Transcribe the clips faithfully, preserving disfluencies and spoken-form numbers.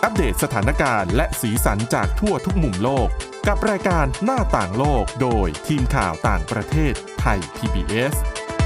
อัปเดตสถานการณ์และสีสันจากทั่วทุกมุมโลกกับรายการหน้าต่างโลกโดยทีมข่าวต่างประเทศไทย พี บี เอส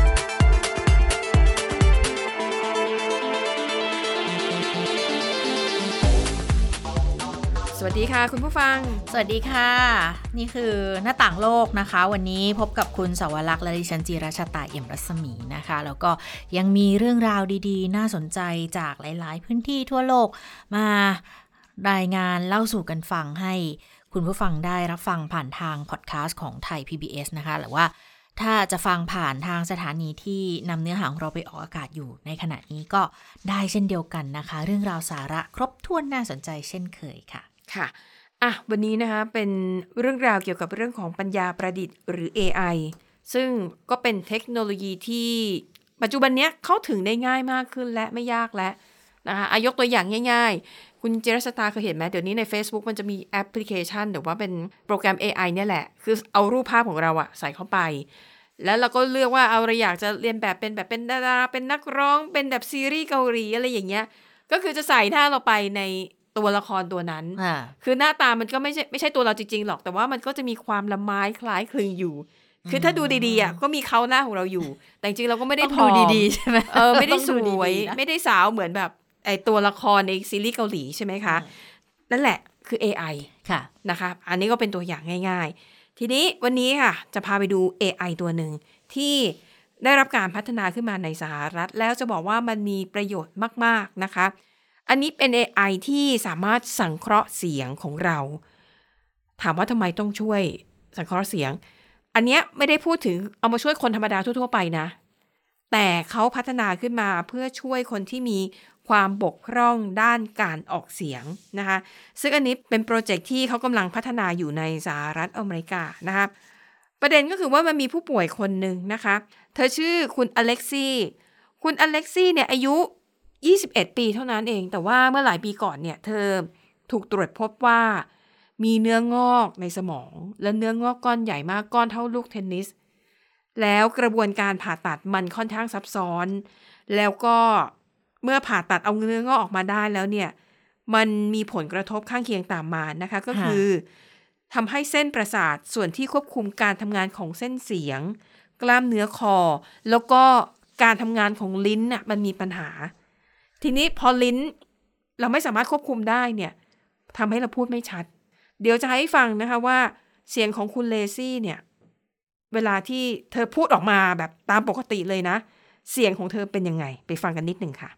สวัสดีค่ะคุณผู้ฟังสวัสดีค่ะนี่คือหน้าต่างโลกนะคะวันนี้พบกับคุณสวรักษ์และดิฉันจีราชตาเอี่ยมรัศมีนะคะแล้วก็ยังมีเรื่องราวดีๆน่าสนใจจากหลายๆพื้นที่ทั่วโลกมารายงานเล่าสู่กันฟังให้คุณผู้ฟังได้รับฟังผ่านทางพอดแคสต์ของไทย พี บี เอส นะคะหรือว่าถ้าจะฟังผ่านทางสถานีที่นำเนื้อหาของเราไปออกอากาศอยู่ในขณะนี้ก็ได้เช่นเดียวกันนะคะเรื่องราวสาระครบถ้วนน่าสนใจเช่นเคยค่ะค่ะอ่ะวันนี้นะคะเป็นเรื่องราวเกี่ยวกับเรื่องของปัญญาประดิษฐ์หรือ เอ ไอ ซึ่งก็เป็นเทคโนโลยีที่ปัจจุบันนี้เข้าถึงได้ง่ายมากขึ้นและไม่ยากแล้วนะคะยกตัวอย่างง่ายๆคุณเจรสตาเคยเห็นไหมเดี๋ยวนี้ใน Facebook มันจะมีแอปพลิเคชันหรือว่าเป็นโปรแกรม เอ ไอ เนี่ยแหละคือเอารูปภาพของเราอะใส่เข้าไปแล้วเราก็เลือกว่าเอาเราอยากจะเรียนแบบเป็นแบบเป็นดาราเป็นนักร้องเป็นแบบซีรีส์เกาหลีอะไรอย่างเงี้ยก็คือจะใส่หน้าเราไปในตัวละครตัวนั้นคือหน้าตามันก็ไม่ใช่ไม่ใช่ตัวเราจริงๆหรอกแต่ว่ามันก็จะมีความละไม้คล้ายคลึงอยู่คือถ้าดูดีๆอ่ะก็มีเขาหน้าของเราอยู่แต่จริงๆเราก็ไม่ได้ผอมดีๆใช่ไหมเออไม่ได้สวยไม่ได้สาวเหมือนแบบไอตัวละครในซีรีส์เกาหลีใช่ไหมคะนั่นแหละคือ เอ ไอค่ะนะคะอันนี้ก็เป็นตัวอย่างง่ายๆทีนี้วันนี้ค่ะจะพาไปดู เอ ไอ ตัวหนึ่งที่ได้รับการพัฒนาขึ้นมาในสหรัฐแล้วจะบอกว่ามันมีประโยชน์มากๆนะคะอันนี้เป็น เอ ไอ ที่สามารถสังเคราะห์เสียงของเราถามว่าทำไมต้องช่วยสังเคราะห์เสียงอันเนี้ยไม่ได้พูดถึงเอามาช่วยคนธรรมดาทั่วๆไปนะแต่เขาพัฒนาขึ้นมาเพื่อช่วยคนที่มีความบกพร่องด้านการออกเสียงนะคะซึ่งอันนี้เป็นโปรเจกต์ที่เขากำลังพัฒนาอยู่ในสหรัฐอเมริกานะคะประเด็นก็คือว่ามันมีผู้ป่วยคนหนึ่งนะคะเธอชื่อคุณอเล็กซี่คุณอเล็กซี่เนี่ยอายุยี่สิบเอ็ดปีเท่านั้นเองแต่ว่าเมื่อหลายปีก่อนเนี่ยเธอถูกตรวจพบว่ามีเนื้องอกในสมองและเนื้องอกก้อนใหญ่มากก้อนเท่าลูกเทนนิสแล้วกระบวนการผ่าตัดมันค่อนข้างซับซ้อนแล้วก็เมื่อผ่าตัดเอาเนื้องอกออกมาได้แล้วเนี่ยมันมีผลกระทบข้างเคียงตามมานะคะก็คือทำให้เส้นประสาทส่วนที่ควบคุมการทำงานของเส้นเสียงกล้ามเนื้อคอแล้วก็การทำงานของลิ้นน่ะมันมีปัญหาทีนี้พอลิ้นเราไม่สามารถควบคุมได้เนี่ยทำให้เราพูดไม่ชัดเดี๋ยวจะให้ฟังนะคะว่าเสียงของคุณเลซี่เนี่ยเวลาที่เธอพูดออกมาแบบตามปกติเลยนะเสียงของเธอเป็นยังไงไปฟังกันนิดหนึ่งค่ะ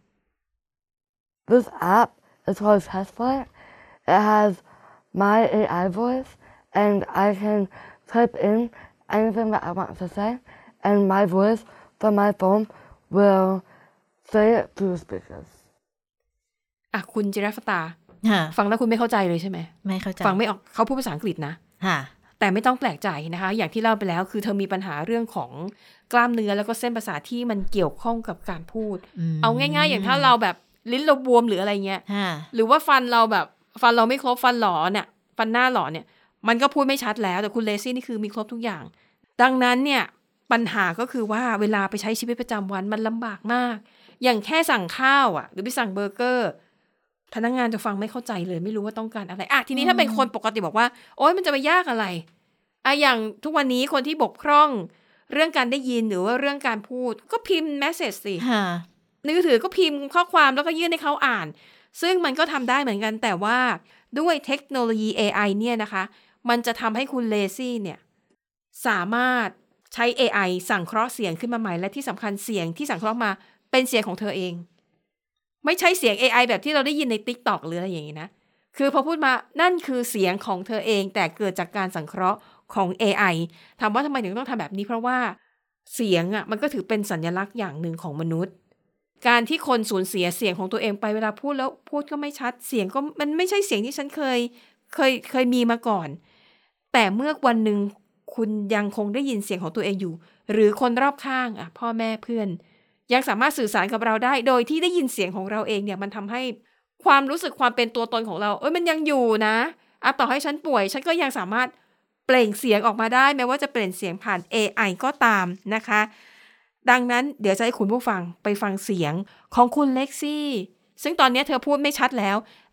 This app is called Testflight. It has my เอ ไอ voice and I can type in anything that I want to say and my voice from my phone will say it through speakers อ่ะคุณจิราฟตาฟังแล้วคุณไม่เข้าใจเลยใช่ไหมไม่เข้าใจฟังไม่ออกเขาพูดภาษาอังกฤษนะแต่ไม่ต้องแปลกใจนะคะอย่างที่เล่าไปแล้วคือเธอมีปัญหาเรื่องของกล้ามเนื้อแล้วก็เส้นประสาทที่มันเกี่ยวข้องกับการพูดเอาง่ายๆอย่างถ้าเราแบบลิ้นเราบวมหรืออะไรเงี้ยหรือว่าฟันเราแบบฟันเราไม่ครบฟันหลอเนี่ยฟันหน้าหลอเนี่ยมันก็พูดไม่ชัดแล้วแต่คุณเลซี่นี่คือมีครบทุกอย่างดังนั้นเนี่ยปัญหาก็คือว่าเวลาไปใช้ชีวิตประจำวันมันลำบากมากอย่างแค่สั่งข้าวอ่ะหรือไปสั่งเบอร์เกอร์พนักงานจะฟังไม่เข้าใจเลยไม่รู้ว่าต้องการอะไรอ่ะทีนี้ถ้าเป็นคนปกติบอกว่าโอ๊ยมันจะไปยากอะไรอ่ะอย่างทุกวันนี้คนที่บกพร่องเรื่องการได้ยินหรือว่าเรื่องการพูดก็พิมพ์เมสเสจสิมือถือก็พิมพ์ข้อความแล้วก็ยื่นให้เขาอ่านซึ่งมันก็ทำได้เหมือนกันแต่ว่าด้วยเทคโนโลยี เอ ไอ เนี่ยนะคะมันจะทำให้คุณเลซี่เนี่ยสามารถใช้ เอ ไอ สั่งเคราะห์เสียงขึ้นมาใหม่และที่สำคัญเสียงที่สั่งเคราะห์มาเป็นเสียงของเธอเองไม่ใช่เสียง เอ ไอ แบบที่เราได้ยินใน TikTok หรืออะไรอย่างนี้นะคือพอพูดมานั่นคือเสียงของเธอเองแต่เกิดจากการสังเคราะห์ของ เอ ไอ ถามว่าทำไมถึงต้องทำแบบนี้เพราะว่าเสียงอ่ะมันก็ถือเป็นสัญลักษณ์อย่างหนึ่งของมนุษย์การที่คนสูญเสียเสียงของตัวเองไปเวลาพูดแล้วพูดก็ไม่ชัดเสียงก็มันไม่ใช่เสียงที่ฉันเคยเคยเคยมีมาก่อนแต่เมื่อวันหนึ่งคุณยังคงได้ยินเสียงของตัวเองอยู่หรือคนรอบข้างอ่ะพ่อแม่เพื่อนยังสามารถสื่อสารกับเราได้โดยที่ได้ยินเสียงของเราเองเนี่ยมันทำให้ความรู้สึกความเป็นตัวตนของเราเอ้ยมันยังอยู่นะอ่ะต่อให้ฉันป่วยฉันก็ยังสามารถเปล่งเสียงออกมาได้แม้ว่าจะเปล่งเสียงผ่าน เอ ไอ ก็ตามนะคะดังนั้นเดี๋ยวจะให้คุณผู้ฟังไปฟังเสียงของคุณเล็กซี่ซึ่งตอนนี้เธอพูดไม่ชัดแล้ว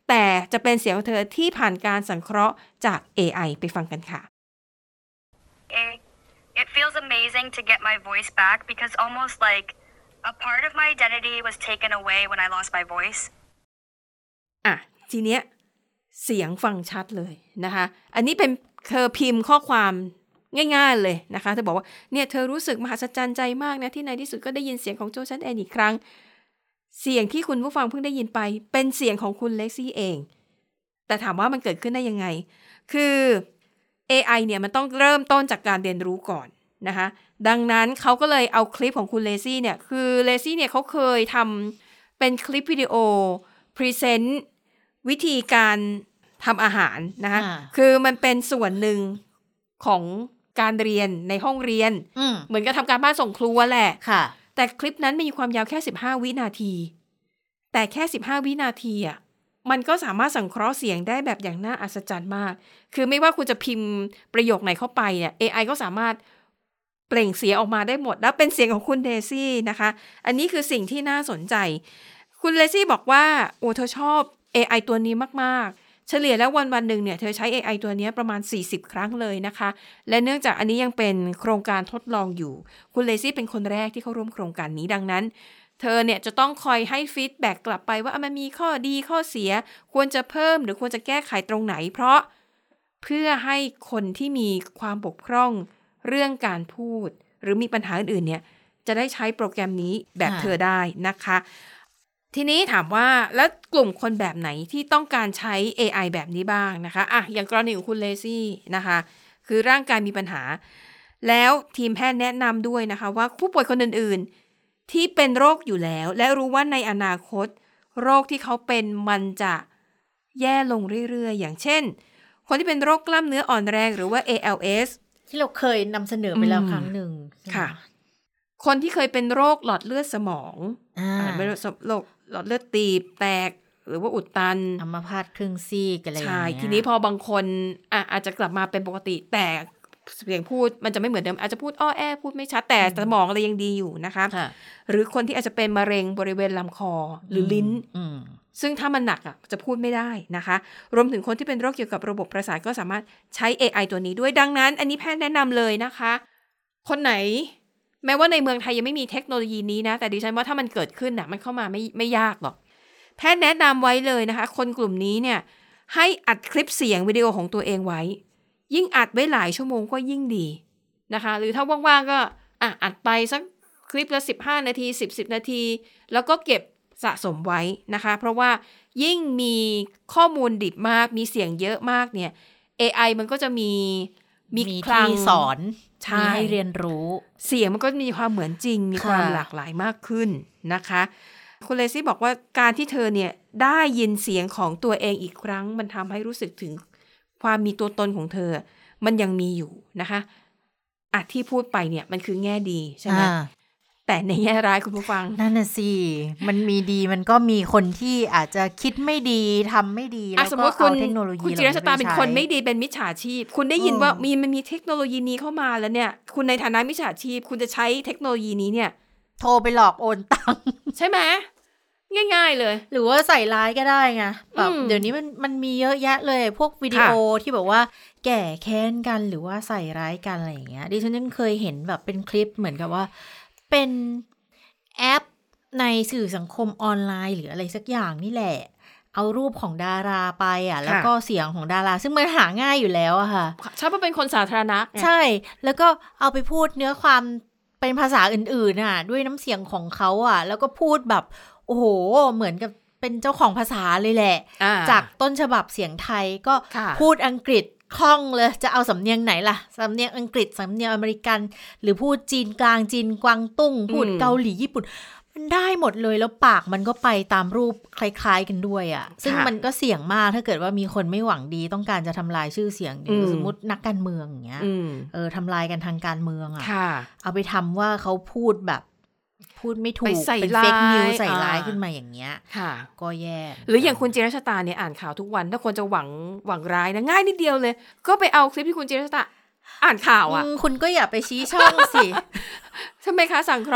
แต่จะเป็นเสียงของเธอที่ผ่านการสังเคราะห์จาก เอ ไอ ไปฟังกันค่ะ It feels amazing to get my voice back because almost like a part of my identity was taken away when I lost my voice อ่ะทีเนี้ยเสียงฟังชัดเลยนะคะอันนี้เป็นเธอพิมพ์ข้อความง่ายๆเลยนะคะเธอบอกว่าเนี่ยเธอรู้สึกมหัศจรรย์ใจมากนะที่ในที่สุดก็ได้ยินเสียงของโจชันแอนอีกครั้งเสียงที่คุณผู้ฟังเพิ่งได้ยินไปเป็นเสียงของคุณเล็กซี่เองแต่ถามว่ามันเกิดขึ้นได้ยังไงคือ เอ ไอ เนี่ยมันต้องเริ่มต้นจากการเรียนรู้ก่อนนะคะดังนั้นเขาก็เลยเอาคลิปของคุณเลซี่เนี่ยคือเลซี่เนี่ยเขาเคยทำเป็นคลิปวิดีโอพรีเซนต์วิธีการทำอาหารนะคะคือมันเป็นส่วนหนึ่งของการเรียนในห้องเรียนเหมือนกับทำการบ้านส่งครูแหละแต่คลิปนั้นมีความยาวแค่สิบห้าวินาทีแต่แค่สิบห้าวินาทีอ่ะมันก็สามารถสังเคราะห์เสียงได้แบบอย่างน่าอัศจรรย์มากคือไม่ว่าคุณจะพิมพ์ประโยคไหนเข้าไปเนี่ย เอ ไอ ก็สามารถเปล่งเสียงออกมาได้หมดแล้วเป็นเสียงของคุณเดซี่นะคะอันนี้คือสิ่งที่น่าสนใจคุณเลซี่บอกว่าโอ้เธอชอบ เอ ไอ ตัวนี้มากๆเฉลี่ยแล้ววันๆนึงเนี่ยเธอใช้ เอ ไอ ตัวนี้ประมาณสี่สิบครั้งเลยนะคะและเนื่องจากอันนี้ยังเป็นโครงการทดลองอยู่คุณเลซี่เป็นคนแรกที่เข้าร่วมโครงการนี้ดังนั้นเธอเนี่ยจะต้องคอยให้ฟีดแบ็กกลับไปว่ามันมีข้อดีข้อเสียควรจะเพิ่มหรือควรจะแก้ไขตรงไหนเพราะเพื่อให้คนที่มีความบกพร่องเรื่องการพูดหรือมีปัญหาอื่นๆเนี่ยจะได้ใช้โปรแกรมนี้แบบเธอได้นะคะทีนี้ถามว่าแล้วกลุ่มคนแบบไหนที่ต้องการใช้ เอ ไอ แบบนี้บ้างนะคะอ่ะอย่างกรณีของคุณเลซี่นะคะคือร่างกายมีปัญหาแล้วทีมแพทย์แนะนำด้วยนะคะว่าผู้ป่วยคนอื่นๆที่เป็นโรคอยู่แล้วและรู้ว่าในอนาคตโรคที่เขาเป็นมันจะแย่ลงเรื่อยๆอย่างเช่นคนที่เป็นโรคกล้ามเนื้ออ่อนแรงหรือว่า เอ แอล เอสที่เราเคยนำเสนอไปแล้วครั้งหนึ่งค่ะคนที่เคยเป็นโรคหลอดเลือดสมองอ่าเป็นโรคหลอดเลือดตีบแตกหรือว่าอุดตันอัมพาตครึ่งซีกอะไรอย่างเงี้ยใช่ทีนี้พอบางคนอ่ะอาจจะกลับมาเป็นปกติแต่เสียงพูดมันจะไม่เหมือนเดิมอาจจะพูดอ้อแอพูดไม่ชัดแต่สมองอะไรยังดีอยู่นะคะหรือคนที่อาจจะเป็นมะเร็งบริเวณลำคอหรือลิ้นซึ่งถ้ามันหนักอ่ะจะพูดไม่ได้นะคะรวมถึงคนที่เป็นโรคเกี่ยวกับระบบประสาทก็สามารถใช้ เอ ไอ ตัวนี้ด้วยดังนั้นอันนี้แพทย์แนะนำเลยนะคะคนไหนแม้ว่าในเมืองไทยยังไม่มีเทคโนโลยีนี้นะแต่ดิฉันว่าถ้ามันเกิดขึ้นน่ะมันเข้ามาไม่ไม่ยากหรอกแพทย์แนะนำไว้เลยนะคะคนกลุ่มนี้เนี่ยให้อัดคลิปเสียงวิดีโอของตัวเองไว้ยิ่งอัดไว้หลายชั่วโมงก็ยิ่งดีนะคะหรือถ้าว่างๆก็อ่ะอัดไปสักคลิปละสิบห้านาทีสิบ สิบนาทีแล้วก็เก็บสะสมไว้นะคะเพราะว่ายิ่งมีข้อมูลดิบมากมีเสียงเยอะมากเนี่ย เอ ไอ มันก็จะมีมีคลังสอนมีให้เรียนรู้เสียงมันก็มีความเหมือนจริงมีความหลากหลายมากขึ้นนะคะคุณเลซี่บอกว่าการที่เธอเนี่ยได้ยินเสียงของตัวเองอีกครั้งมันทำให้รู้สึกถึงความมีตัวตนของเธอมันยังมีอยู่นะคะอ่ะที่พูดไปเนี่ยมันคือแง่ดีใช่ไหมแต่ในแง่ร้ายคุณผู้ฟังนั่นน่ะสิมันมีดีมันก็มีคนที่อาจจะคิดไม่ดีทำไม่ดีแล้วก็เอาเทคโนโลยีคุณจิรชตาเป็นคนไม่ดีเป็นมิจฉาชีพคุณได้ยินว่ามีมันมีเทคโนโลยีนี้เข้ามาแล้วเนี่ยคุณในฐานะมิจฉาชีพคุณจะใช้เทคโนโลยีนี้เนี่ยโทรไปหลอกโอนตังค์ใช่ไหมง่ายๆเลยหรือว่าใส่ร้ายก็ได้ไงแบบเดี๋ยวนี้มันมันมีเยอะแยะเลยพวกวิดีโอที่แบบว่าแก่แค้นกันหรือว่าใส่ร้ายกันอะไรอย่างเงี้ยดิฉันยังเคยเห็นแบบเป็นคลิปเหมือนกับว่าเป็นแอปในสื่อสังคมออนไลน์หรืออะไรสักอย่างนี่แหละเอารูปของดาราไปอ่ะแล้วก็เสียงของดาราซึ่งมันหาง่ายอยู่แล้วอะค่ะชอบเป็นคนสาธารณะใช่แล้วก็เอาไปพูดเนื้อความเป็นภาษาอื่นๆอ่ะด้วยน้ำเสียงของเขาอ่ะแล้วก็พูดแบบโอ้โหเหมือนกับเป็นเจ้าของภาษาเลยแหละจากต้นฉบับเสียงไทยก็พูดอังกฤษคล่องเลยจะเอาสำเนียงไหนล่ะสำเนียงอังกฤษสำเนียงอเมริกันหรือพูดจีนกลางจีนกวางตุ้งพูดเกาหลีญี่ปุ่นมันได้หมดเลยแล้วปากมันก็ไปตามรูปคล้ายๆกันด้วยอ่ะซึ่งมันก็เสี่ยงมากถ้าเกิดว่ามีคนไม่หวังดีต้องการจะทำลายชื่อเสียงสมมตินักการเมืองอย่างเงี้ยเออทำลายกันทางการเมืองอ่ะเอาไปทำว่าเขาพูดแบบพูดไม่ถูกเป็นเฟกนิวใส่ร้ายขึ้นมาอย่างเงี้ยก็แย่หรืออย่างคุณจิรชตาเนี่ยอ่านข่าวทุกวันถ้าคนจะหวังหวังร้ายนะง่ายนิดเดียวเลยก็ไปเอาคลิปที่คุณจิรชตาอ่านข่าวอ่ะคุณก็อย่าไปชี้ช่องสิทำไมคะสังเคราะห์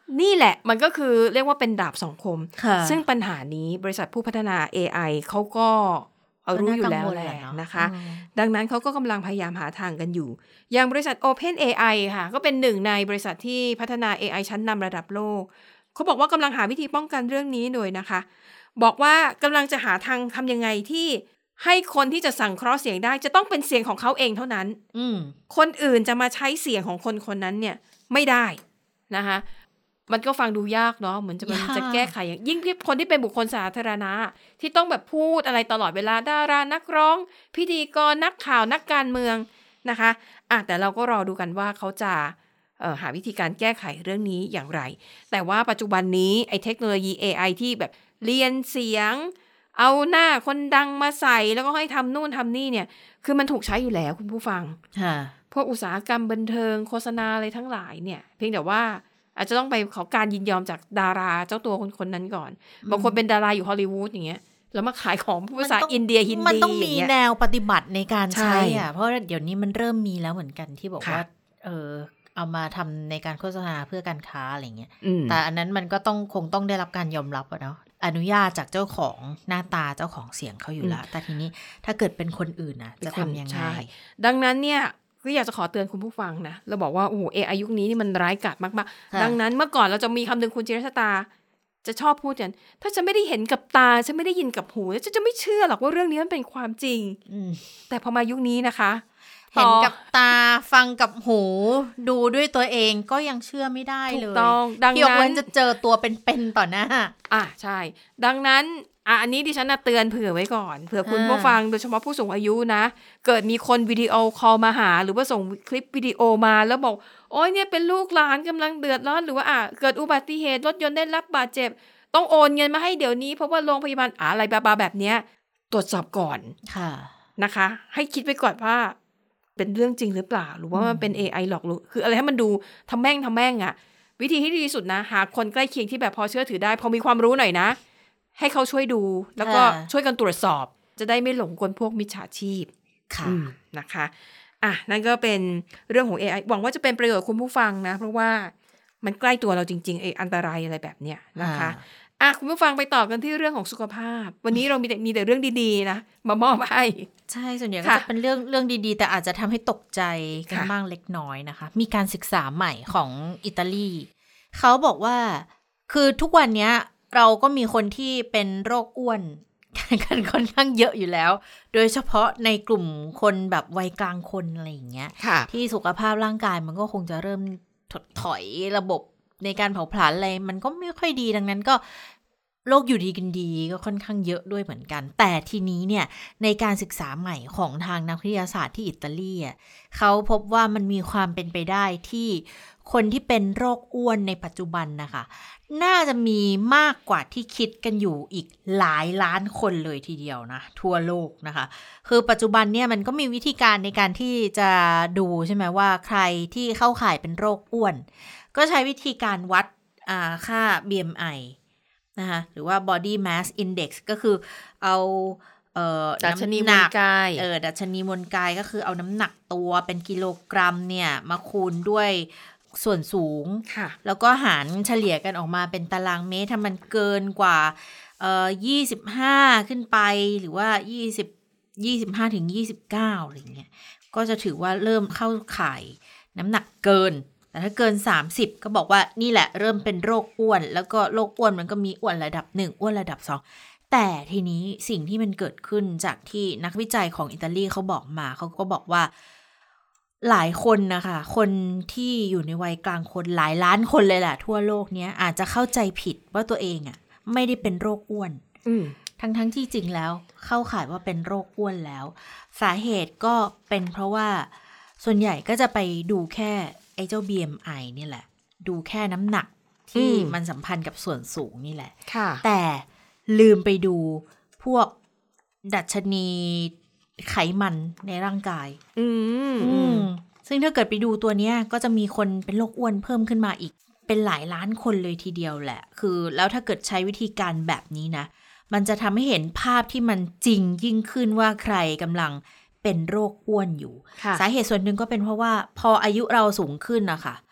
นี่แหละมันก็คือเรียกว่าเป็นดาบสองคมซึ่งปัญหานี้บริษัทผู้พัฒนา เอ ไอ เขาก็เอารู้อยู่แล้วแหละนะคะดังนั้นเขาก็กำลังพยายามหาทางกันอยู่อย่างบริษัท OpenAI ค่ะก็เป็นหนึ่งในบริษัทที่พัฒนา เอ ไอ ชั้นนำระดับโลกเขาบอกว่ากำลังหาวิธีป้องกันเรื่องนี้โดยนะคะบอกว่ากำลังจะหาทางทำยังไงที่ให้คนที่จะสังเคราะห์เสียงได้จะต้องเป็นเสียงของเขาเองเท่านั้นคนอื่นจะมาใช้เสียงของคนคนนั้นเนี่ยไม่ได้นะคะมันก็ฟังดูยากเนาะเหมือนจะมันจะแก้ไขอย่างยิ่งคนที่เป็นบุคคลสาธารณะที่ต้องแบบพูดอะไรตลอดเวลาดารานักร้องพิธีกรนักข่าวนักการเมืองนะคะอ่ะแต่เราก็รอดูกันว่าเขาจะเอ่อหาวิธีการแก้ไขเรื่องนี้อย่างไรแต่ว่าปัจจุบันนี้ไอ้เทคโนโลยี เอ ไอ ที่แบบเรียนเสียงเอาหน้าคนดังมาใส่แล้วก็ให้ทำนู่นทำนี่เนี่ยคือมันถูกใช้อยู่แล้วคุณผู้ฟังพวกอุตสาหกรรมบันเทิงโฆษณาอะไรทั้งหลายเนี่ยเพียงแต่ว่าอาจจะต้องไปขอการยินยอมจากดาราเจ้าตัวคนคนนั้นก่อนบางคนเป็นดาราอยู่ฮอลลีวูดอย่างเงี้ยแล้วมาขายของภาษาอินเดียฮินดีมันต้องมีแนวปฏิบัติในการใช้อ่ะเพราะเดี๋ยวนี้มันเริ่มมีแล้วเหมือนกันที่บอกว่าเออเอามาทำในการโฆษณาเพื่อการค้าอะไรเงี้ยแต่อันนั้นมันก็ต้องคงต้องได้รับการยอมรับอะเนาะอนุญาตจากเจ้าของหน้าตาเจ้าของเสียงเขาอยู่แล้วแต่ทีนี้ถ้าเกิดเป็นคนอื่นนะจะทำยังไงดังนั้นเนี่ยก็อยากจะขอเตือนคุณผู้ฟังนะเราบอกว่าโอ้โห เอ ไอ ยุคนี้นี่มันร้ายกาจมากๆดังนั้นเมื่อก่อนเราจะมีคำหนึ่งคุณจิรชตาจะชอบพูดกันถ้าฉันไม่ได้เห็นกับตาฉันไม่ได้ยินกับหูฉันจะไม่เชื่อหรอกว่าเรื่องนี้มันเป็นความจริงแต่พอมายุคนี้นะคะเห็นกับตาฟังกับหูดูด้วยตัวเองก็ยังเชื่อไม่ได้เลยถูกต้องดังนั้นจะเจอตัวเป็นๆต่อหน้าอ่ะใช่ดังนั้นอ่ะอันนี้ดิฉันน่ะเตือนเผื่อไว้ก่อนเผื่อคุณผู้ฟังโดยเฉพาะผู้สูงอายุนะเกิดมีคนวิดีโอคอลมาหาหรือว่าส่งคลิปวิดีโอมาแล้วบอกโอ๊ยเนี่ยเป็นลูกหลานกำลังเดือดร้อนหรือว่าอ่ะเกิดอุบัติเหตุรถยนต์ได้รับบาดเจ็บต้องโอนเงินมาให้เดี๋ยวนี้เพราะว่าโรงพยาบาลอะไรบาๆแบบเนี้ยตรวจสอบก่อนค่ะนะคะให้คิดไว้ก่อนว่าเป็นเรื่องจริงหรือเปล่าหรือว่ามันเป็น เอ ไอ หลอกลวงคืออะไรให้มันดูทำแม่งทำแม่งอ่ะวิธีที่ดีที่สุดนะหาคนใกล้เคียงที่แบบพอเชื่อถือได้พอมีความรู้หน่อยนะให้เขาช่วยดูแล้วก็ช่วยกันตรวจสอบจะได้ไม่หลงกลพวกมิจฉาชีพค่ะนะคะอ่ะนั่นก็เป็นเรื่องของ เอ ไอ หวังว่าจะเป็นประโยชน์คุณผู้ฟังนะเพราะว่ามันใกล้ตัวเราจริงๆไอ้อันตรายอะไรแบบเนี้ยนะคะอ่ะคุณผู้ฟังไปต่อกันที่เรื่องของสุขภาพวันนี้เรามีแต่มีแต่เรื่องดีๆนะมามอบให้ใช่ส่วนใหญ่ก็จะเป็นเรื่องเรื่องดีๆแต่อาจจะทำให้ตกใจกันบ้างเล็กน้อยนะคะมีการศึกษาใหม่ของอิตาลีเขาบอกว่าคือทุกวันนี้เราก็มีคนที่เป็นโรคอ้วนกันค่อนข้างเยอะอยู่แล้วโดยเฉพาะในกลุ่มคนแบบวัยกลางคนอะไรอย่างเงี้ยที่สุขภาพร่างกายมันก็คงจะเริ่มถดถอยระบบในการเผาผลาญอะไรมันก็ไม่ค่อยดีดังนั้นก็โรคอยู่ดีกินดีก็ค่อนข้างเยอะด้วยเหมือนกันแต่ทีนี้เนี่ยในการศึกษาใหม่ของทางนักวิทยาศาสตร์ที่อิตาลีเขาพบว่ามันมีความเป็นไปได้ที่คนที่เป็นโรคอ้วนในปัจจุบันนะคะน่าจะมีมากกว่าที่คิดกันอยู่อีกหลายล้านคนเลยทีเดียวนะทั่วโลกนะคะคือปัจจุบันเนี่ยมันก็มีวิธีการในการที่จะดูใช่ไหมว่าใครที่เข้าข่ายเป็นโรคอ้วนก็ใช้วิธีการวัดค่า บี เอ็ม ไอ นะคะหรือว่า body mass index ก็คือเอาเอ่อดัชนีมวลกายเออดัชนีมวลกายก็คือเอาน้ำหนักตัวเป็นกิโลกรัมเนี่ยมาคูณด้วยส่วนสูงแล้วก็หารเฉลี่ยกันออกมาเป็นตารางเมตรถ้ามันเกินกว่าเอ่อยี่สิบห้าขึ้นไปหรือว่ายี่สิบ ยี่สิบห้าถึงยี่สิบเก้าอะไรเงี้ยก็จะถือว่าเริ่มเข้าข่ายน้ำหนักเกินแต่ถ้าเกินสามสิบก็บอกว่านี่แหละเริ่มเป็นโรคอ้วนแล้วก็โรคอ้วนมันก็มีอ้วนระดับหนึ่งอ้วนระดับสองแต่ทีนี้สิ่งที่มันเกิดขึ้นจากที่นักวิจัยของอิตาลีเขาบอกมาเขาก็บอกว่าหลายคนนะคะคนที่อยู่ในวัยกลางคนหลายล้านคนเลยแหละทั่วโลกเนี้ยอาจจะเข้าใจผิดว่าตัวเองอ่ะไม่ได้เป็นโรคอ้วนทั้งทั้งที่จริงแล้วเข้าข่ายว่าเป็นโรคอ้วนแล้วสาเหตุก็เป็นเพราะว่าส่วนใหญ่ก็จะไปดูแค่ไอ้เจ้า บี เอ็ม ไอ นี่แหละดูแค่น้ำหนักที่มันสัมพันธ์กับส่วนสูงนี่แหละแต่ลืมไปดูพวกดัชนีไขมันในร่างกายอืมซึ่งถ้าเกิดไปดูตัวเนี้ยก็จะมีคนเป็นโรคอ้วนเพิ่มขึ้นมาอีกเป็นหลายล้านคนเลยทีเดียวแหละคือแล้วถ้าเกิดใช้วิธีการแบบนี้นะมันจะทำให้เห็นภาพที่มันจริงยิ่งขึ้นว่าใครกำลังเป็นโรคอ้วนอยู่สาเหตุส่วนหนึ่งก็เป็นเพราะว่าพออายุเราสูงขึ้นนะคะ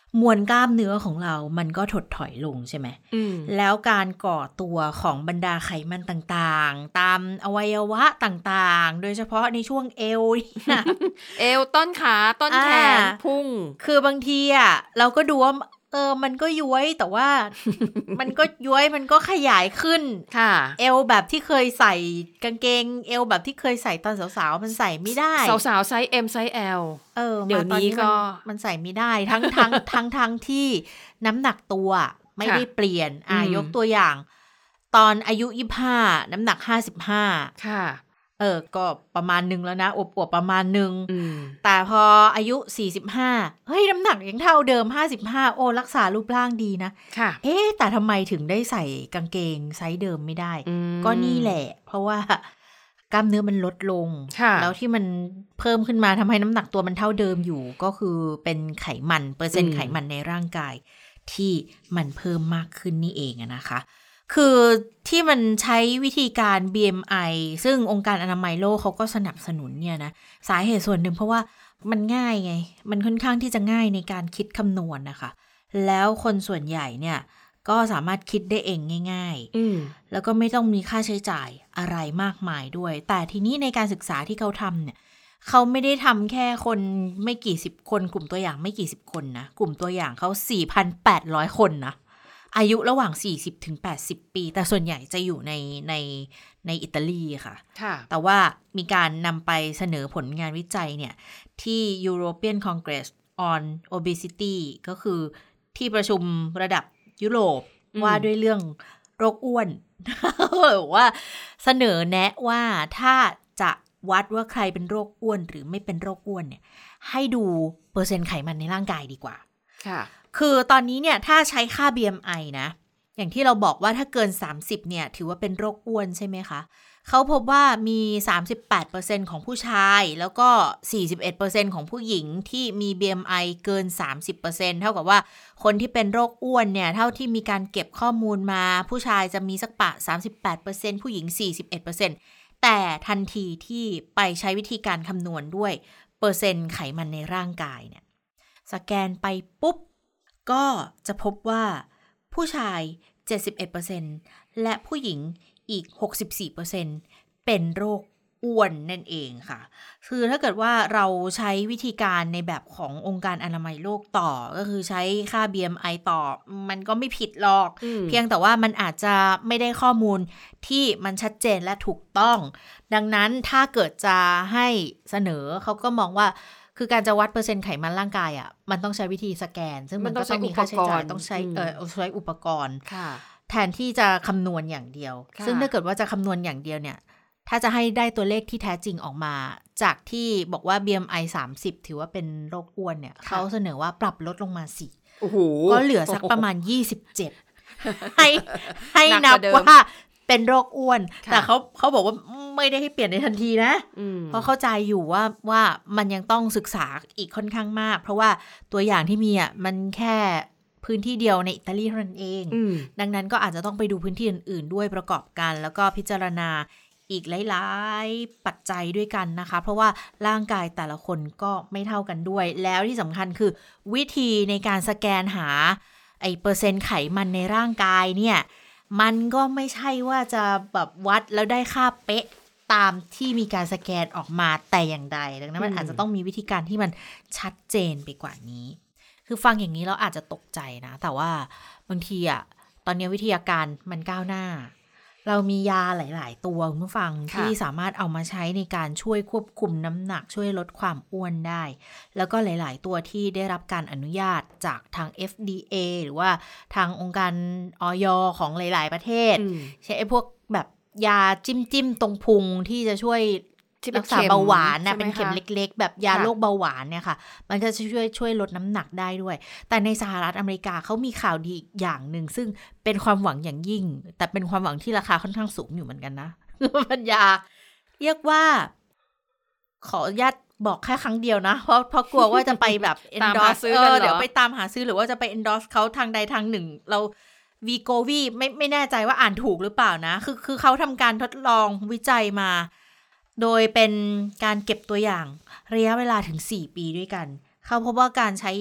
มวลกล้ามเนื้อของเรามันก็ถดถอยลงใช่ไหมแล้วการก่อตัวของบรรดาไขมันต่างๆตามอวัยวะต่างๆโดยเฉพาะในช่วงเอวเนี่ยเอวต้นขาต้นแขนพุ่งคือบางทีอ่ะเราก็ดูว่าเออมันก็ย้วยแต่ว่า มันก็ย้วยมันก็ขยายขึ้นค่ะเอวแบบที่เคยใส่กางเกงเอวแบบที่เคยใส่ตอนสาวๆมันใส่ไม่ได้สาวๆไซส์ M ไซส์ L เออเดี๋ยวนี้ก็มันใส่ไม่ได้ทั้งทั้งทั้งทั้งที่น้ำหนักตัวไม่ได้เปลี่ยนอ่ะยกตัวอย่างตอนอายุยี่สิบห้าน้ำหนักห้าสิบห้าค่ะเออก็ประมาณนึงแล้วนะอวบๆประมาณนึงแต่พออายุสี่สิบห้าเฮ้ยน้ำหนักยังเท่าเดิมห้าสิบห้าโอ้รักษารูปร่างดีนะค่ะเอ๊ะแต่ทำไมถึงได้ใส่กางเกงไซส์เดิมไม่ได้ก็นี่แหละเพราะว่ากล้ามเนื้อมันลดลงแล้วที่มันเพิ่มขึ้นมาทำให้น้ำหนักตัวมันเท่าเดิมอยู่ก็คือเป็นไขมันเปอร์เซ็นต์ไขมันในร่างกายที่มันเพิ่มมากขึ้นนี่เองนะคะคือที่มันใช้วิธีการ บี เอ็ม ไอ ซึ่งองค์การอนามัยโลกเขาก็สนับสนุนเนี่ยนะสาเหตุส่วนหนึ่งเพราะว่ามันง่ายไงมันค่อนข้างที่จะง่ายในการคิดคำนวณ นะคะแล้วคนส่วนใหญ่เนี่ยก็สามารถคิดได้เองง่ายๆแล้วก็ไม่ต้องมีค่าใช้จ่ายอะไรมากมายด้วยแต่ทีนี้ในการศึกษาที่เขาทำเนี่ยเขาไม่ได้ทำแค่คนไม่กี่สิบคนกลุ่มตัวอย่างไม่กี่สิบคนนะกลุ่มตัวอย่างเขา สี่พันแปดร้อย คนนะอายุระหว่าง สี่สิบถึงแปดสิบ ปีแต่ส่วนใหญ่จะอยู่ในในในอิตาลีค่ะค่ะแต่ว่ามีการนำไปเสนอผลงานวิจัยเนี่ยที่ European Congress on Obesity ก็คือที่ประชุมระดับยุโรปว่าด้วยเรื่องโรคอ้วน ว่าเสนอแนะว่าถ้าจะวัดว่าใครเป็นโรคอ้วนหรือไม่เป็นโรคอ้วนเนี่ยให้ดูเปอร์เซ็นต์ไขมันในร่างกายดีกว่าค่ะคือตอนนี้เนี่ยถ้าใช้ค่า บี เอ็ม ไอ นะอย่างที่เราบอกว่าถ้าเกินสามสิบเนี่ยถือว่าเป็นโรคอ้วนใช่ไหมคะเขาพบว่ามี สามสิบแปดเปอร์เซ็นต์ ของผู้ชายแล้วก็ สี่สิบเอ็ดเปอร์เซ็นต์ ของผู้หญิงที่มี บี เอ็ม ไอ เกิน สามสิบเปอร์เซ็นต์ เท่ากับว่าคนที่เป็นโรคอ้วนเนี่ยเท่าที่มีการเก็บข้อมูลมาผู้ชายจะมีสักปะ สามสิบแปดเปอร์เซ็นต์ ผู้หญิง สี่สิบเอ็ดเปอร์เซ็นต์ แต่ทันทีที่ไปใช้วิธีการคำนวณด้วยเปอร์เซ็นต์ไขมันในร่างกายเนี่ยสแกนไปปุ๊บก็จะพบว่าผู้ชาย เจ็ดสิบเอ็ดเปอร์เซ็นต์ และผู้หญิงอีก หกสิบสี่เปอร์เซ็นต์ เป็นโรคอ้วนนั่นเองค่ะคือถ้าเกิดว่าเราใช้วิธีการในแบบขององค์การอนามัยโลกต่อก็คือใช้ค่า บี เอ็ม ไอ ต่อมันก็ไม่ผิดหรอกเพียงแต่ว่ามันอาจจะไม่ได้ข้อมูลที่มันชัดเจนและถูกต้องดังนั้นถ้าเกิดจะให้เสนอเขาก็มองว่าคือการจะวัดเปอร์เซ็นต์ไขมันร่างกายอ่ะมันต้องใช้วิธีสแกนซึ่งมันก็ต้องมีค่าใช้จ่ายต้องใช้เออใช้อุปกรณ์แทนที่จะคำนวณอย่างเดียวซึ่งถ้าเกิดว่าจะคำนวณอย่างเดียวเนี่ยถ้าจะให้ได้ตัวเลขที่แท้จริงออกมาจากที่บอกว่า บี เอ็ม ไอ สามสิบถือว่าเป็นโรคอ้วนเนี่ยเขาเสนอว่าปรับลดลงมาสี่ก็เหลือสักประมาณยี่สิบเจ็ดให้ให้นับว่าเป็นโรคอ้วนแต่เขาเขาบอกว่าไม่ได้ให้เปลี่ยนในทันทีนะเพราะเข้าใจอยู่ว่าว่ามันยังต้องศึกษาอีกค่อนข้างมากเพราะว่าตัวอย่างที่มีอ่ะมันแค่พื้นที่เดียวในอิตาลีเท่านั้นเองดังนั้นก็อาจจะต้องไปดูพื้นที่อื่นๆด้วยประกอบกันแล้วก็พิจารณาอีกหลายๆปัจจัยด้วยกันนะคะเพราะว่าร่างกายแต่ละคนก็ไม่เท่ากันด้วยแล้วที่สำคัญคือวิธีในการสแกนหาไอ้เปอร์เซ็นต์ไขมันในร่างกายเนี่ยมันก็ไม่ใช่ว่าจะแบบวัดแล้วได้ค่าเป๊ะตามที่มีการสแกนออกมาแต่อย่างใดดังนั้นมันอาจจะต้องมีวิธีการที่มันชัดเจนไปกว่านี้คือฟังอย่างนี้เราอาจจะตกใจนะแต่ว่าบางทีอะตอนนี้วิทยาการมันก้าวหน้าเรามียาหลายๆตัวคุณผู้ฟังที่สามารถเอามาใช้ในการช่วยควบคุมน้ำหนักช่วยลดความอ้วนได้แล้วก็หลายๆตัวที่ได้รับการอนุญาตจากทาง เอฟ ดี เอ หรือว่าทางองค์การอย.ของหลายๆประเทศใช้ไอ้พวกแบบยาจิ้มจิ้มตรงพุงที่จะช่วยรักษาเบาหวานนะเป็นเข็มเล็กๆแบบยาโรคเบาหวานเนี่ยค่ะมันก็จะช่วยช่วยลดน้ำหนักได้ด้วยแต่ในสหรัฐอเมริกาเขามีข่าวดีอีกอย่างหนึ่งซึ่งเป็นความหวังอย่างยิ่งแต่เป็นความหวังที่ราคาค่อนข้างสูงอยู่เหมือนกันนะมันยาเรียกว่าขออนุญาตบอกแค่ครั้งเดียวนะเพราะเพราะกลัวว่าจะไปแบบ endorse เออเดี๋ยวไปตามหาซื้อหรือว่าจะไป endorse เขาทางใดทางหนึ่งเราวีโกวีไม่ไม่แน่ใจว่าอ่านถูกหรือเปล่านะคือคือเขาทำการทดลองวิจัยมาโดยเป็นการเก็บตัวอย่างระยะเวลาถึงสี่ปีด้วยกันเขาพบว่าการใช้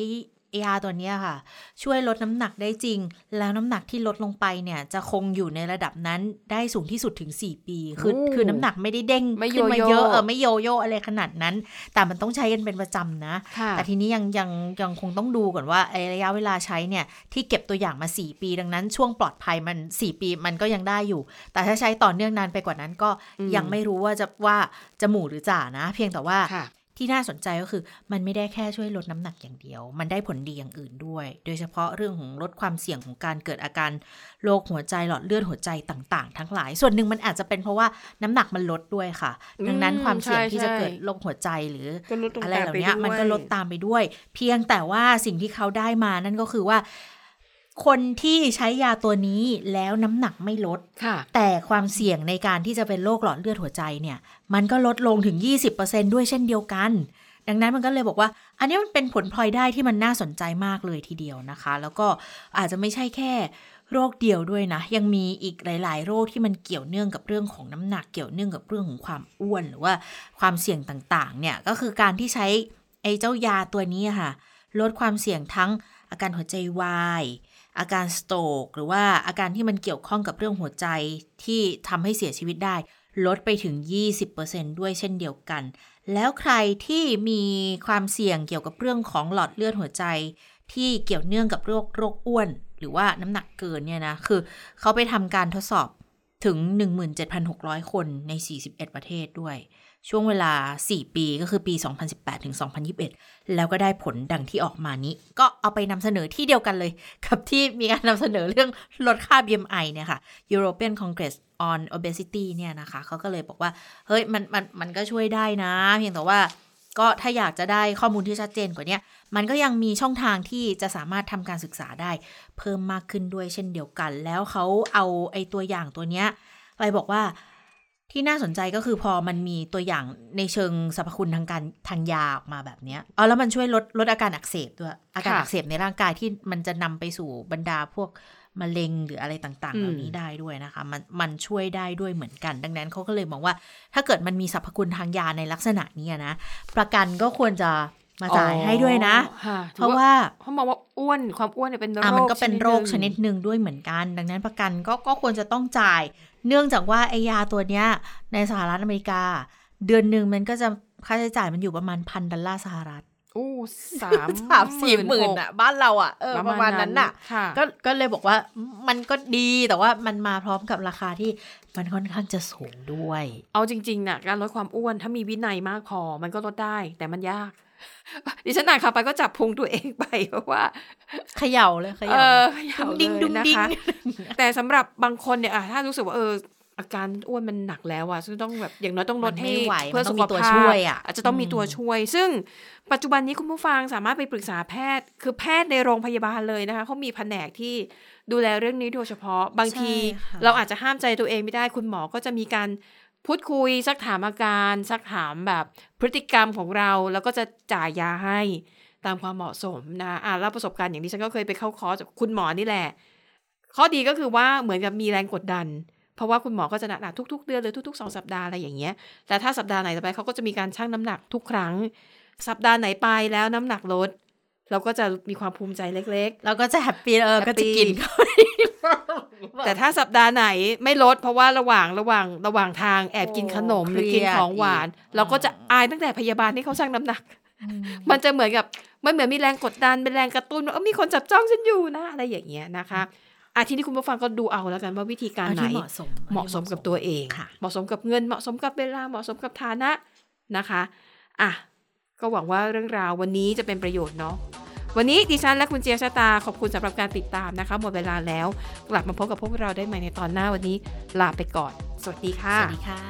ยาตัวนี้ค่ะช่วยลดน้ำหนักได้จริงแล้วน้ำหนักที่ลดลงไปเนี่ยจะคงอยู่ในระดับนั้นได้สูงที่สุดถึงสี่ปีคือคือน้ำหนักไม่ได้เด้งขึ้นมาเยอะเออไม่โยโย่อะไรขนาดนั้นแต่มันต้องใช้กันเป็นประจำนะแต่ทีนี้ยังยังยังคงต้องดูก่อนว่าไอ้ระยะเวลาใช้เนี่ยที่เก็บตัวอย่างมาสี่ปีดังนั้นช่วงปลอดภัยมันสี่ปีมันก็ยังได้อยู่แต่ถ้าใช้ต่อเนื่องนานไปกว่านั้นก็ยังไม่รู้ว่าจะว่าจะหมู่หรือจ่านะเพียงแต่ว่าที่น่าสนใจก็คือมันไม่ได้แค่ช่วยลดน้ำหนักอย่างเดียวมันได้ผลดีอย่างอื่นด้วยโดยเฉพาะเรื่องของลดความเสี่ยงของการเกิดอาการโรคหัวใจหลอดเลือดหัวใจต่างๆทั้งหลายส่วนหนึ่งมันอาจจะเป็นเพราะว่าน้ำหนักมันลดด้วยค่ะดังนั้นความเสี่ยงที่จะเกิดโรคหัวใจหรืออะไรเหล่านี้มันก็ลดตามไปด้วยเพียงแต่ว่าสิ่งที่เขาได้มานั่นก็คือว่าคนที่ใช้ยาตัวนี้แล้วน้ำหนักไม่ลดแต่ความเสี่ยงในการที่จะเป็นโรคหลอดเลือดหัวใจเนี่ยมันก็ลดลงถึง ยี่สิบเปอร์เซ็นต์ ด้วยเช่นเดียวกันดังนั้นมันก็เลยบอกว่าอันนี้มันเป็นผลพลอยได้ที่มันน่าสนใจมากเลยทีเดียวนะคะแล้วก็อาจจะไม่ใช่แค่โรคเดียวด้วยนะยังมีอีกหลายๆโรคที่มันเกี่ยวเนื่องกับเรื่องของน้ำหนักเกี่ยวเนื่องกับเรื่องของความอ้วนหรือว่าความเสี่ยงต่างๆเนี่ยก็คือการที่ใช้ไอ้เจ้ายาตัวนี้ค่ะลดความเสี่ยงทั้งอาการหัวใจวายอาการสโตรกหรือว่าอาการที่มันเกี่ยวข้องกับเรื่องหัวใจที่ทำให้เสียชีวิตได้ลดไปถึง ยี่สิบเปอร์เซ็นต์ ด้วยเช่นเดียวกันแล้วใครที่มีความเสี่ยงเกี่ยวกับเรื่องของหลอดเลือดหัวใจที่เกี่ยวเนื่องกับโรคโรคอ้วนหรือว่าน้ำหนักเกินเนี่ยนะคือเขาไปทำการทดสอบถึง หนึ่งหมื่นเจ็ดพันหกร้อย คนในสี่สิบเอ็ดประเทศด้วยช่วงเวลาสี่ปีก็คือปีสองพันสิบแปดถึงสองพันยี่สิบเอ็ดแล้วก็ได้ผลดังที่ออกมานี้ก็เอาไปนำเสนอที่เดียวกันเลยกับที่มีการนำเสนอเรื่องลดค่า บี เอ็ม ไอ เนี่ยค่ะ European Congress on Obesity เนี่ยนะคะเขาก็เลยบอกว่าเฮ้ยมันมันมันก็ช่วยได้นะเพียงแต่ว่าก็ถ้าอยากจะได้ข้อมูลที่ชัดเจนกว่านี้มันก็ยังมีช่องทางที่จะสามารถทำการศึกษาได้เพิ่มมากขึ้นด้วยเช่นเดียวกันแล้วเขาเอาไอ้ตัวอย่างตัวเนี้ยไปบอกว่าที่น่าสนใจก็คือพอมันมีตัวอย่างในเชิงสรรพคุณทางการทางยาออกมาแบบนี้เอาแล้วมันช่วยลดลดอาการอักเสบด้วยอาการอักเสบในร่างกายที่มันจะนำไปสู่บรรดาพวกมะเร็งหรืออะไรต่างๆเหล่านี้ได้ด้วยนะคะมันมันช่วยได้ด้วยเหมือนกันดังนั้นเขาก็เลยมองว่าถ้าเกิดมันมีสรรพคุณทางยาในลักษณะนี้นะประกันก็ควรจะมาจ่ายให้ด้วยนะเพราะว่าเขามองว่าอ้วนความอ้วนเนี่ยเป็นโรคมันก็เป็นโรคชนิดหนึ่งด้วยเหมือนกันดังนั้นประกันก็ก็ควรจะต้องจ่ายเนื่องจากว่าไอ้ยาตัวเนี้ยในสหรัฐอเมริกาเดือนหนึ่งมันก็จะค่าใช้จ่ายมันอยู่ประมาณพันดอลลาร์สหรัฐอู้สามสามสี่หมื่นอ่ะบ้านเราอ่ะเออประมาณนั้นน่ะก็ก็เลยบอกว่ามันก็ดีแต่ว่ามันมาพร้อมกับราคาที่มันค่อนข้างจะสูงด้วยเอาจริงๆน่ะการลดความอ้วนถ้ามีวินัยมากพอมันก็ลดได้แต่มันยากดิฉันอ่านข่าวไปก็จับพุงตัวเองไปเพราะว่าเขย่าเลยเขย่าดิ้งดิ้งนะคะแต่สำหรับบางคนเนี่ยถ้ารู้สึกว่าเอออาการอ้วนมันหนักแล้วอ่ะซึ่งต้องแบบอย่างน้อยต้องลดให้เพื่อสุขภาพอาจจะต้องมีตัวช่วยซึ่งปัจจุบันนี้คุณผู้ฟังสามารถไปปรึกษาแพทย์คือแพทย์ในโรงพยาบาลเลยนะคะเขามีแผนกที่ดูแลเรื่องนี้โดยเฉพาะบางทีเราอาจจะห้ามใจตัวเองไม่ได้คุณหมอก็จะมีการพูดคุยซักถามอาการซักถามแบบพฤติกรรมของเราแล้วก็จะจ่ายยาให้ตามความเหมาะสมนะอ่ะแล้วประสบการณ์อย่างนี้ฉันก็เคยไปเข้าคอร์สกับคุณหมอนี่แหละข้อดีก็คือว่าเหมือนกับมีแรงกดดันเพราะว่าคุณหมอก็จะนัดทุกๆเดือนหรือทุกๆสองสัปดาห์อะไรอย่างเงี้ยแต่ถ้าสัปดาห์ไหนต่อไปเขาก็จะมีการชั่งน้ำหนักทุกครั้งสัปดาห์ไหนไปแล้วน้ำหนักลดเราก็จะมีความภูมิใจเล็กๆเราก็จะแฮปปี้เออก็จะกินแต่ถ้าสัปดาห์ไหนไม่ลดเพราะว่าระหว่างระหว่างระหว่างทางแอบกินขนมหรือกินของหวานเราก็จะอายตั้งแต่พยาบาลที่เขาชั่งน้ำหนักมันจะเหมือนกับมันเหมือนมีแรงกดดันเป็นแรงกระตุ้นว่าเออมีคนจับจ้องฉันอยู่นะอะไรอย่างเงี้ยนะคะอ่ะทีนี้คุณผู้ฟังก็ดูเอาแล้วกันว่าวิธีการไหนเหมาะสมเหมาะสมกับตัวเองเหมาะสมกับเงินเหมาะสมกับเวลาเหมาะสมกับฐานะนะคะอ่ะก็หวังว่าเรื่องราววันนี้จะเป็นประโยชน์เนาะวันนี้ดิฉันและคุณเจียชะตาขอบคุณสำหรับการติดตามนะคะหมดเวลาแล้วกลับมาพบกับพวกเราได้ใหม่ในตอนหน้าวันนี้ลาไปก่อนสวัสดีค่ะสวัสดีค่ะ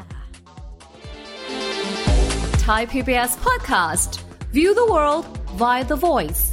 Thai พี บี เอส Podcast View the world via the voice